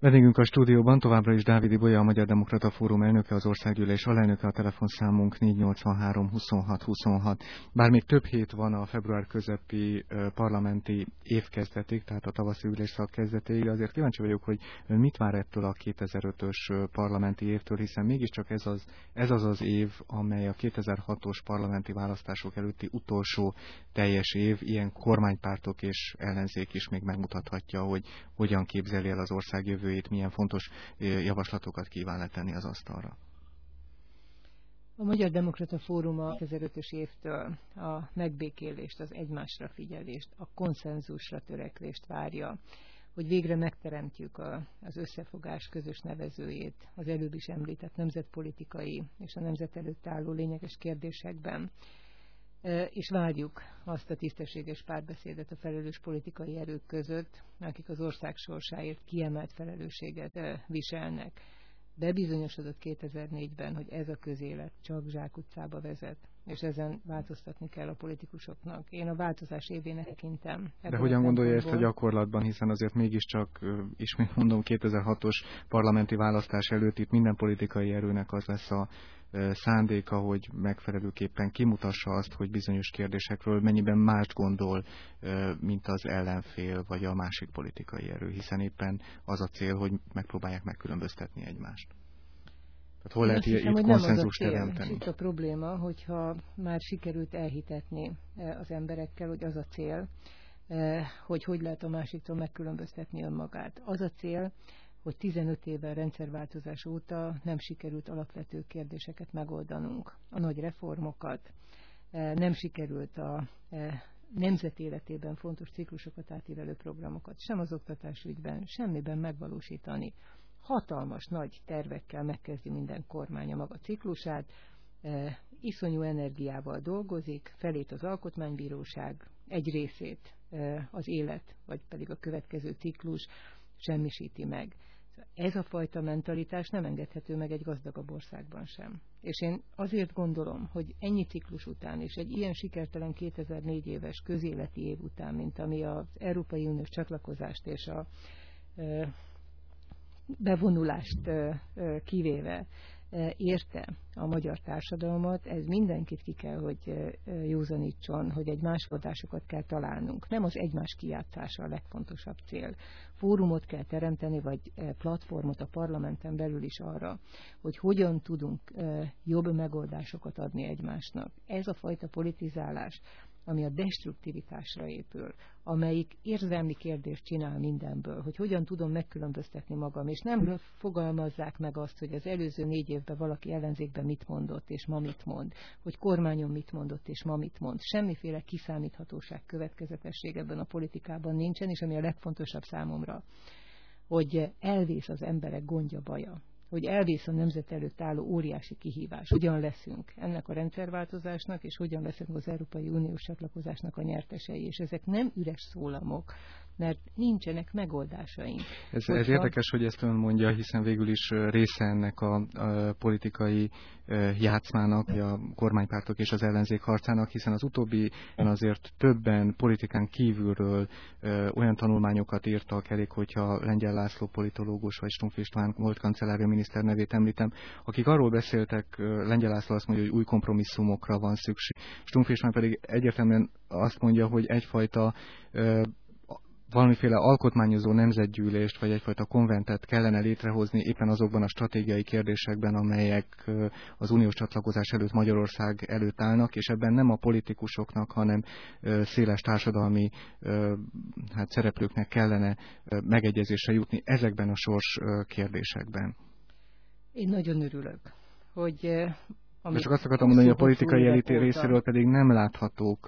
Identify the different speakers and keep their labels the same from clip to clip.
Speaker 1: Vendégünk a stúdióban továbbra is Dávid Ibolya, a Magyar Demokrata Fórum elnöke, az országgyűlés alelnöke, a telefonszámunk 483 26 26. Bár még több hét van a február közepi parlamenti évkezdetig, tehát a tavaszi ülésszak kezdetéig, azért kíváncsi vagyok, hogy ön mit vár ettől a 2005-ös parlamenti évtől, hiszen mégiscsak ez az év, amely a 2006-os parlamenti választások előtti utolsó teljes év, ilyen kormánypártok és ellenzék is még megmutathatja, hogy hogyan képzeli el az ország jövőjét, milyen fontos javaslatokat kíván letenni az asztalra.
Speaker 2: A Magyar Demokrata Fórum a 2005-ös évtől a megbékélést, az egymásra figyelést, a konszenzusra törekvést várja, hogy végre megteremtjük az összefogás közös nevezőjét az előbb is említett nemzetpolitikai és a nemzet előtt álló lényeges kérdésekben, és várjuk azt a tisztességes párbeszédet a felelős politikai erők között, akik az ország sorsáért kiemelt felelősséget viselnek. Bebizonyosodott 2004-ben, hogy ez a közélet csak zsákutcába vezet, és ezen változtatni kell a politikusoknak. Én a változás évének tekintem.
Speaker 1: De hogyan gondolja ezt a gyakorlatban, hiszen azért mégiscsak, ismét mondom, 2006-os parlamenti választás előtt itt minden politikai erőnek az lesz a szándéka, hogy megfelelőképpen kimutassa azt, hogy bizonyos kérdésekről mennyiben mást gondol, mint az ellenfél vagy a másik politikai erő, hiszen éppen az a cél, hogy megpróbálják megkülönböztetni egymást. Tehát hol lehet itt konszenzus teremteni?
Speaker 2: Itt a probléma, hogyha már sikerült elhitetni az emberekkel, hogy az a cél, hogy lehet a másiktól megkülönböztetni önmagát. Az a cél, hogy 15 évvel rendszerváltozás óta nem sikerült alapvető kérdéseket megoldanunk. A nagy reformokat, nem sikerült a nemzet életében fontos ciklusokat átívelő programokat, sem az oktatásügyben, semmiben megvalósítani. Hatalmas, nagy tervekkel megkezdi minden kormány a maga ciklusát, iszonyú energiával dolgozik, felét az alkotmánybíróság, egy részét az élet, vagy pedig a következő ciklus semmisíti meg. Ez a fajta mentalitás nem engedhető meg egy gazdagabb országban sem. És én azért gondolom, hogy ennyi ciklus után és egy ilyen sikertelen 2004 éves közéleti év után, mint ami az Európai Uniós csatlakozást és a bevonulást kivéve érte a magyar társadalmat, ez mindenkit ki kell, hogy józanítson, hogy egy másoldásokat kell találnunk. Nem az egymás kijátszása a legfontosabb cél. Fórumot kell teremteni, vagy platformot a parlamenten belül is arra, hogy hogyan tudunk jobb megoldásokat adni egymásnak. Ez a fajta politizálás, ami a destruktivitásra épül, amelyik érzelmi kérdést csinál mindenből, hogy hogyan tudom megkülönböztetni magam, és nem fogalmazzák meg azt, hogy az előző 4 évben valaki ellenzékben mit mondott, és ma mit mond, hogy kormányon mit mondott, és ma mit mond. Semmiféle kiszámíthatóság, következetesség ebben a politikában nincsen, és ami a legfontosabb számomra, hogy elvész az emberek gondja, baja, hogy elvész a nemzet előtt álló óriási kihívás. Hogyan leszünk ennek a rendszerváltozásnak, és hogyan leszünk az Európai Uniós csatlakozásnak a nyertesei. És ezek nem üres szólamok, mert nincsenek megoldásaink.
Speaker 1: Ez érdekes, hogy ezt ön mondja, hiszen végül is része ennek a politikai játszmának, a kormánypártok és az ellenzék harcának, hiszen az utóbbi azért többen politikán kívülről olyan tanulmányokat írtak, elég, hogyha Lengyel László politológus vagy Stumpf István volt kancellária miniszter nevét említem, akik arról beszéltek, Lengyel László azt mondja, hogy új kompromisszumokra van szükség. Stumpf István pedig egyértelműen azt mondja, hogy egyfajta valamiféle alkotmányozó nemzetgyűlést, vagy egyfajta konventet kellene létrehozni éppen azokban a stratégiai kérdésekben, amelyek az uniós csatlakozás előtt Magyarország előtt állnak, és ebben nem a politikusoknak, hanem széles társadalmi szereplőknek kellene megegyezésre jutni ezekben a sors kérdésekben.
Speaker 2: Én nagyon örülök, hogy
Speaker 1: de csak azt akartam mondani, hogy a politikai elit részéről pedig nem láthatók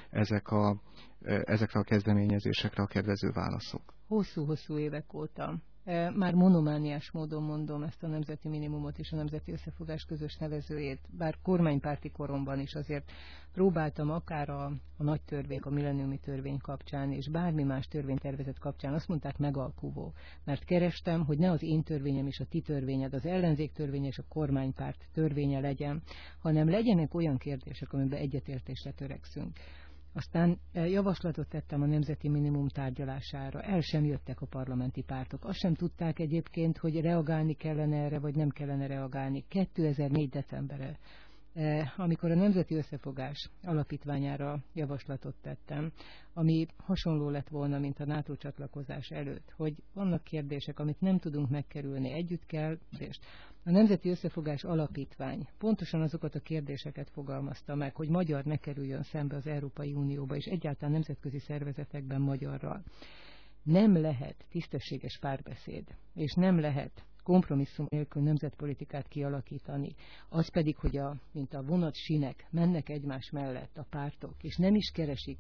Speaker 1: ezekre a kezdeményezésekre a kedvező válaszok.
Speaker 2: Hosszú-hosszú évek óta. Már monomániás módon mondom ezt a nemzeti minimumot és a nemzeti összefogás közös nevezőjét, bár kormánypárti koromban is azért próbáltam akár a nagy törvény, a milleniumi törvény kapcsán, és bármi más törvénytervezet kapcsán, azt mondták megalkuvó, mert kerestem, hogy ne az én törvényem és a ti törvényed, az ellenzék törvénye és a kormánypárt törvénye legyen, hanem legyenek olyan kérdések, amiben egyetértésre törekszünk. Aztán javaslatot tettem a nemzeti minimum tárgyalására. El sem jöttek a parlamenti pártok. Azt sem tudták egyébként, hogy reagálni kellene erre, vagy nem kellene reagálni. 2004. decemberre, amikor a Nemzeti Összefogás alapítványára javaslatot tettem, ami hasonló lett volna, mint a NATO csatlakozás előtt, hogy vannak kérdések, amit nem tudunk megkerülni, együtt kell. A Nemzeti Összefogás alapítvány pontosan azokat a kérdéseket fogalmazta meg, hogy magyar ne kerüljön szembe az Európai Unióba, és egyáltalán nemzetközi szervezetekben magyarral. Nem lehet tisztességes párbeszéd, és nem lehet kompromisszum nélkül nemzetpolitikát kialakítani. Az pedig, hogy mint a vonatsinek mennek egymás mellett a pártok, és nem is keresik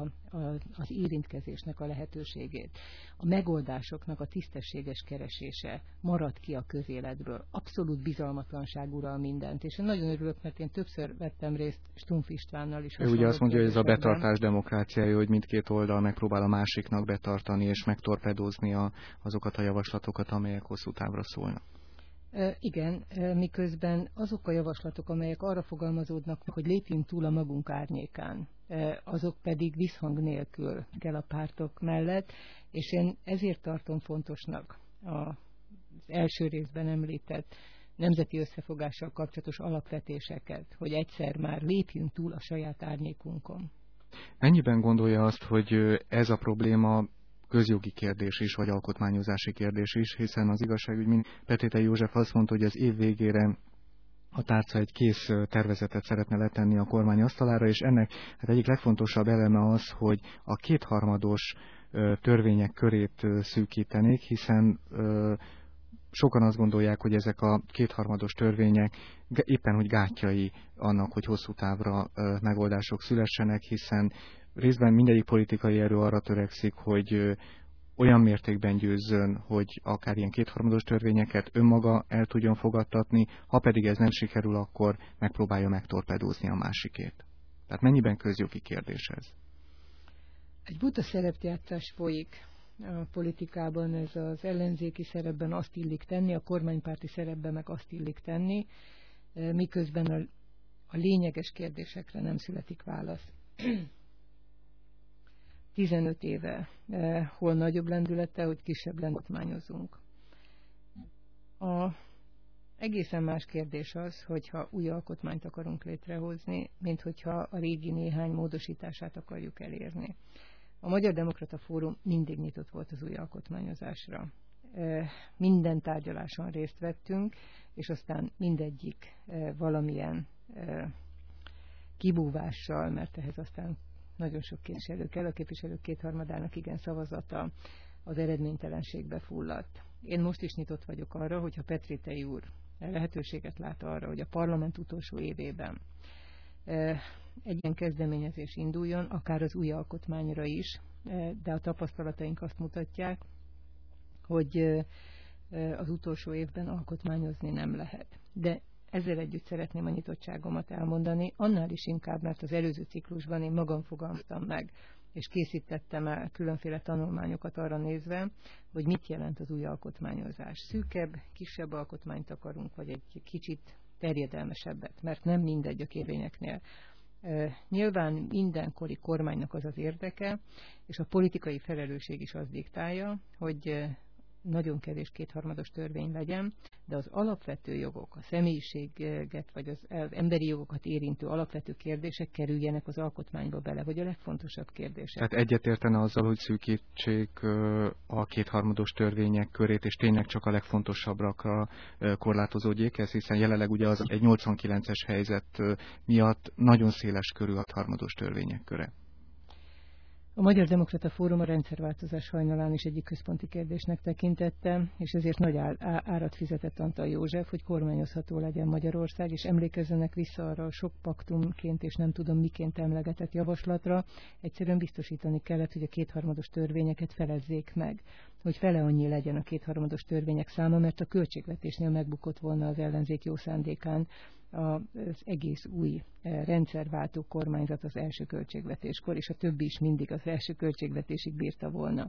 Speaker 2: az érintkezésnek a lehetőségét. A megoldásoknak a tisztességes keresése marad ki a közéletből. Abszolút bizalmatlanság ural mindent. És én nagyon örülök, mert én többször vettem részt Stumpf Istvánnal is.
Speaker 1: Ő ugye azt mondja, hogy ez a betartás demokráciája, hogy mindkét oldal megpróbál a másiknak betartani és megtorpedózni azokat a javaslatokat, amelyek hosszú távra szólnak.
Speaker 2: Igen, miközben azok a javaslatok, amelyek arra fogalmazódnak, hogy lépjünk túl a magunk árnyékán, azok pedig visszhang nélkül kell a pártok mellett, és én ezért tartom fontosnak az első részben említett nemzeti összefogással kapcsolatos alapvetéseket, hogy egyszer már lépjünk túl a saját árnyékunkon.
Speaker 1: Mennyiben gondolja azt, hogy ez a probléma közjogi kérdés is, vagy alkotmányozási kérdés is, hiszen az igazságügy, Petrétely József azt mondta, hogy az év végére a tárca egy kész tervezetet szeretne letenni a kormány asztalára, és ennek egyik legfontosabb eleme az, hogy a kétharmados törvények körét szűkítenék, hiszen sokan azt gondolják, hogy ezek a kétharmados törvények éppen hogy gátjai annak, hogy hosszú távra megoldások szülessenek, hiszen részben mindegyik politikai erő arra törekszik, hogy olyan mértékben győzzön, hogy akár ilyen kétharmados törvényeket önmaga el tudjon fogadtatni, ha pedig ez nem sikerül, akkor megpróbálja megtorpedózni a másikét. Tehát mennyiben közjogi kérdés ez?
Speaker 2: Egy buta szerepjátszás folyik a politikában, ez az ellenzéki szerepben azt illik tenni, a kormánypárti szerepben meg azt illik tenni, miközben a lényeges kérdésekre nem születik válasz. 15 éve, hol nagyobb lendülete, hogy kisebb lendületmányozunk. Egészen más kérdés az, hogyha új alkotmányt akarunk létrehozni, mint hogyha a régi néhány módosítását akarjuk elérni. A Magyar Demokrata Fórum mindig nyitott volt az új alkotmányozásra. Minden tárgyaláson részt vettünk, és aztán mindegyik valamilyen kibúvással, mert ehhez aztán nagyon sok képviselő kell, a képviselők kétharmadának igen szavazata az eredménytelenségbe fulladt. Én most is nyitott vagyok arra, hogyha Petrétely úr lehetőséget lát arra, hogy a parlament utolsó évében egy ilyen kezdeményezés induljon, akár az új alkotmányra is, de a tapasztalataink azt mutatják, hogy az utolsó évben alkotmányozni nem lehet. De ezzel együtt szeretném a nyitottságomat elmondani, annál is inkább, mert az előző ciklusban én magam fogalmaztam meg, és készítettem el különféle tanulmányokat arra nézve, hogy mit jelent az új alkotmányozás. Szűkebb, kisebb alkotmányt akarunk, vagy egy kicsit terjedelmesebbet, mert nem mindegy a kérvényeknél. Nyilván mindenkori kormánynak az az érdeke, és a politikai felelősség is az diktálja, hogy nagyon kevés kétharmados törvény legyen, de az alapvető jogok, a személyiséget vagy az emberi jogokat érintő alapvető kérdések kerüljenek az alkotmányba bele, vagy a legfontosabb kérdések.
Speaker 1: Tehát egyetértene azzal, hogy szűkítsék a kétharmados törvények körét, és tényleg csak a legfontosabbakra korlátozódjék ez, hiszen jelenleg ugye az egy 89-es helyzet miatt nagyon széles körű a kétharmados törvények köre.
Speaker 2: A Magyar Demokrata Fórum a rendszerváltozás hajnalán is egyik központi kérdésnek tekintette, és ezért nagy árat fizetett Antall József, hogy kormányozható legyen Magyarország, és emlékezzenek vissza arra a sok paktumként és nem tudom miként emlegetett javaslatra. Egyszerűen biztosítani kellett, hogy a kétharmados törvényeket felezzék meg, hogy fele annyi legyen a kétharmados törvények száma, mert a költségvetésnél megbukott volna az ellenzék jó szándékán az egész új rendszerváltó kormányzat az első költségvetéskor, és a többi is mindig az első költségvetésig bírta volna.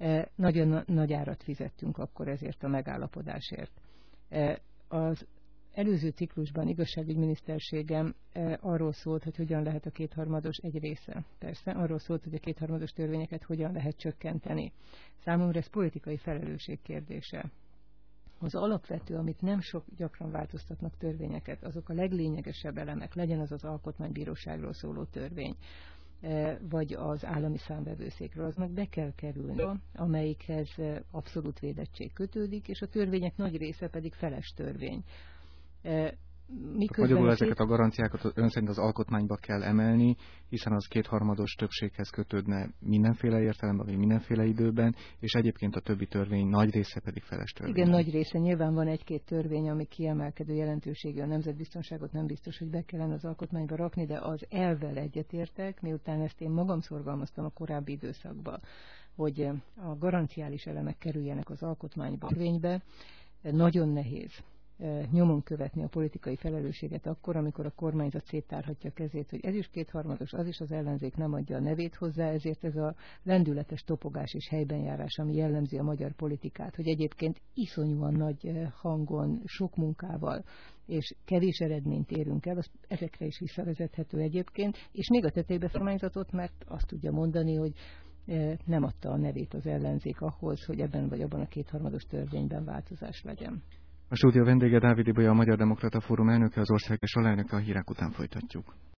Speaker 2: Nagyon nagy árat fizettünk akkor ezért a megállapodásért. Az előző ciklusban igazságügyminiszterségem arról szólt, hogy hogyan lehet a kétharmados egy része. Persze, arról szólt, hogy a kétharmados törvényeket hogyan lehet csökkenteni. Számomra ez politikai felelősség kérdése. Az alapvető, amit nem sok gyakran változtatnak törvényeket, azok a leglényegesebb elemek, legyen az az alkotmánybíróságról szóló törvény, vagy az állami számvevőszékről, aznak be kell kerülni, amelyikhez abszolút védettség kötődik, és a törvények nagy része pedig feles törvény.
Speaker 1: Magyarul ezeket a garanciákat ön szerint az alkotmányba kell emelni, hiszen az kétharmados többséghez kötődne mindenféle értelemben, vagy mindenféle időben, és egyébként a többi törvény nagy része pedig feles törvény.
Speaker 2: Igen, nagy része. Nyilván van egy-két törvény, ami kiemelkedő jelentőségű, a nemzetbiztonságot nem biztos, hogy be kellene az alkotmányba rakni, de az elvvel egyetértek, miután ezt én magam szorgalmaztam a korábbi időszakban, hogy a garanciális elemek kerüljenek az alkotmányba, törvénybe. Nagyon nehéz nyomon követni a politikai felelősséget akkor, amikor a kormányzat széttárhatja kezét, hogy ez is kétharmados, az is az ellenzék nem adja a nevét hozzá, ezért ez a lendületes topogás és helybenjárás, ami jellemzi a magyar politikát, hogy egyébként iszonyúan nagy hangon, sok munkával és kevés eredményt érünk el, az ezekre is visszavezethető egyébként, és még a tetejébe kormányzatot, mert azt tudja mondani, hogy nem adta a nevét az ellenzék ahhoz, hogy ebben vagy abban a kétharmados törvényben változás legyen.
Speaker 1: A stúdió vendége Dávid Ibolya, a Magyar Demokrata Fórum elnöke, az ország és alelnöke, a hírek után folytatjuk.